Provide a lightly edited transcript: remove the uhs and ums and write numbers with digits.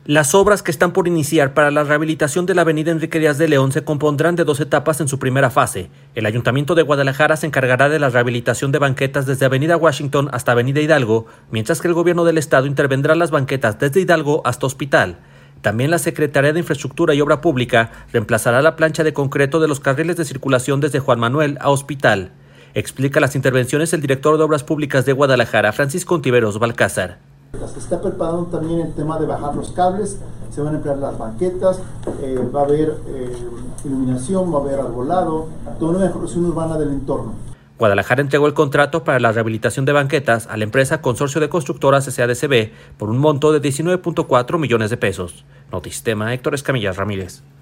Las obras que están por iniciar para la rehabilitación de la avenida Enrique Díaz de León se compondrán de 2 etapas en su primera fase. El Ayuntamiento de Guadalajara se encargará de la rehabilitación de banquetas desde Avenida Washington hasta Avenida Hidalgo, mientras que el gobierno del estado intervendrá las banquetas desde Hidalgo hasta Hospital. También la Secretaría de Infraestructura y Obra Pública reemplazará la plancha de concreto de los carriles de circulación desde Juan Manuel a Hospital. Explica las intervenciones el director de Obras Públicas de Guadalajara, Francisco Ontiveros Balcázar. Se está preparando también el tema de bajar los cables, se van a emplear las banquetas, va a haber iluminación, va a haber arbolado, toda una mejoración urbana del entorno. Guadalajara entregó el contrato para la rehabilitación de banquetas a la empresa Consorcio de Constructoras SADCB por un monto de 19.4 millones de pesos. Notisistema, Héctor Escamilla Ramírez.